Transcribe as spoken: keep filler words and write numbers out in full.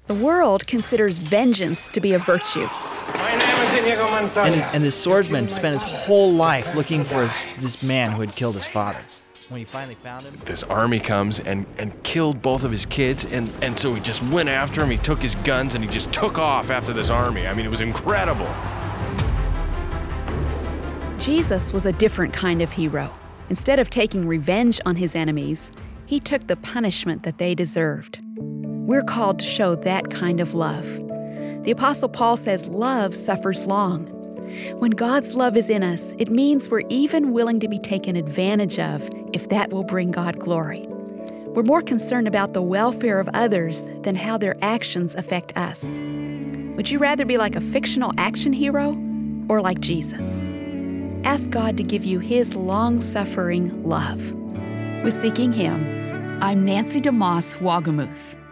The world considers vengeance to be a virtue. My name is Inigo Montoya. And, his, and this swordsman spent his whole life looking for his, this man who had killed his father. When he finally found him... This army comes and, and killed both of his kids, and, and so he just went after him. He took his guns, and he just took off after this army. I mean, it was incredible. Jesus was a different kind of hero. Instead of taking revenge on his enemies, he took the punishment that they deserved. We're called to show that kind of love. The Apostle Paul says love suffers long. When God's love is in us, it means we're even willing to be taken advantage of if that will bring God glory. We're more concerned about the welfare of others than how their actions affect us. Would you rather be like a fictional action hero or like Jesus? Ask God to give you His long-suffering love. With Seeking Him, I'm Nancy DeMoss Wagamuth.